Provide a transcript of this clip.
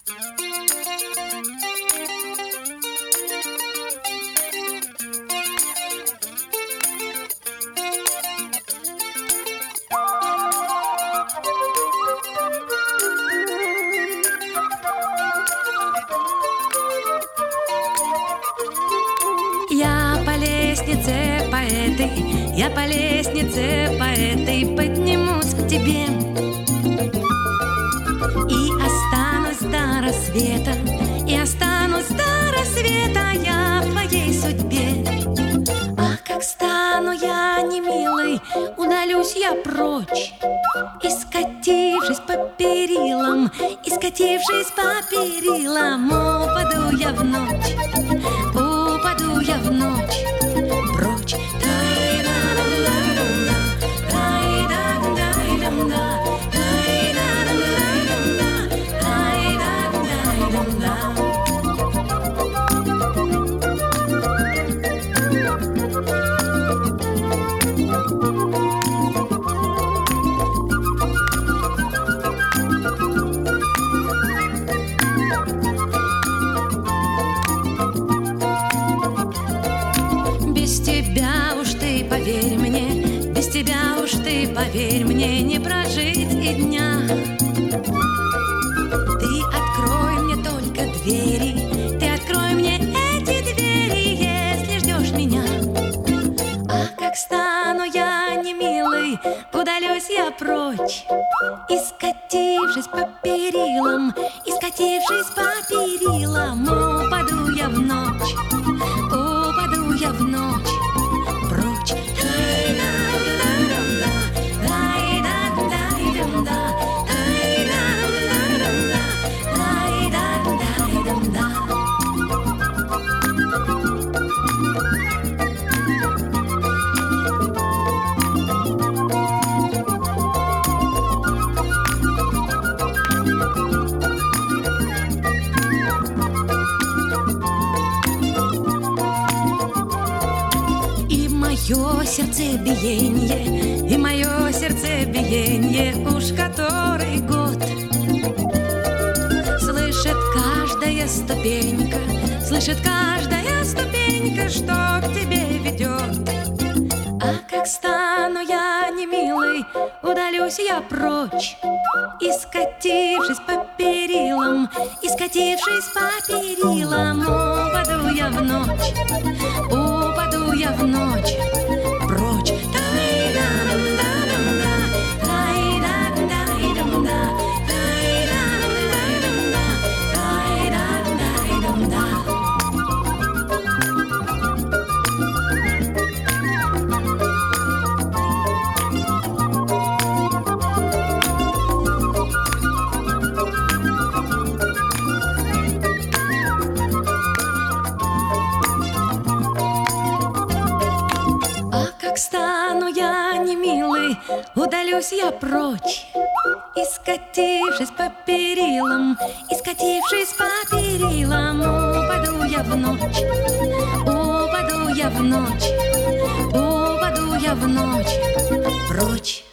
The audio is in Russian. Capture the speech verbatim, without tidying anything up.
Я по лестнице по этой, я по лестнице по этой поднимусь к тебе и останусь до рассвета, и останусь до рассвета я в твоей судьбе. А как стану я немилой, удалюсь я прочь, и скатившись по перилам, и скатившись по перилам, упаду я в ночь, упаду я в ночь прочь. Без тебя уж ты, поверь мне, без тебя уж ты, поверь мне, не прожить и дня. Ты открой мне только двери, ты открой мне эти двери, если ждешь меня. А как стану я немилой, удалюсь я прочь, и скатившись по перилам, и скатившись по перилам, упаду я в ночь, упаду я в ночь прочь. Мое сердцебиение, и мое сердцебиение уж который год слышит каждая ступенька, слышит каждая ступенька, что к тебе ведет. А как стану я немилой, удалюсь я прочь, и скатившись по перилам, и скатившись по перилам, упаду я в ночь, упаду я в ночь прочь. Как стану я немилой, удалюсь я прочь, и скатившись по перилам, и скатившись по перилам, упаду я в ночь, упаду я в ночь, упаду я в ночь прочь.